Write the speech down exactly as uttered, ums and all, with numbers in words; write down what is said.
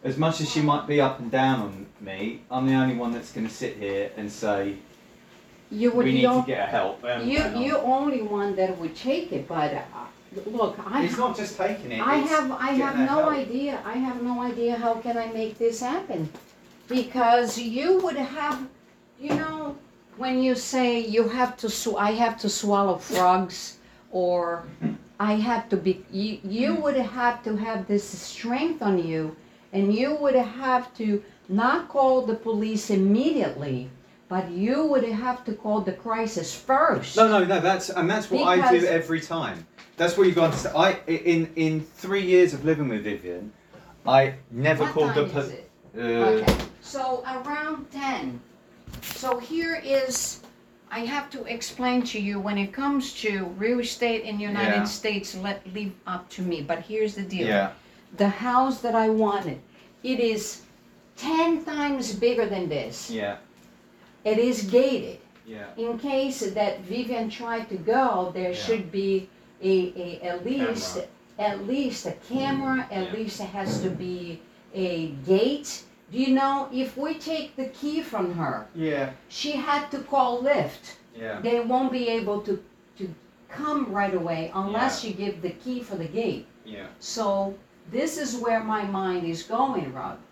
as much as she might be up and down on me, I'm the only one that's going to sit here and say, You would we need you to get help. And, you and you only one that would take it, but uh, look, I it's not just taking it. I it's have I getting have that no help. idea. I have no idea how can I make this happen, because you would have, you know, when you say you have to sw- I have to swallow frogs, or I have to be you, you would have to have this strength on you, and you would have to not call the police immediately, but you would have to call the crisis first. No, no, no. That's and that's what I do Because- every time. That's what you got to understand. I in in three years of living with Vivian, I never What called time the is police. it? Uh, Okay, so around ten. So here is, I have to explain to you, when it comes to real estate in the United Yeah. States, let leave up to me. But here's the deal. Yeah. The house that I wanted, it is ten times bigger than this. Yeah. It is gated. Yeah. In case that Vivian tried to go, there Yeah. should be a, a at least Camera. at least a camera, at Yeah. least it has to be a gate. Do you know, if we take the key from her, Yeah. she had to call Lyft. Yeah. They won't be able to, to come right away unless Yeah. you give the key for the gate. Yeah. So this is where my mind is going, Rob.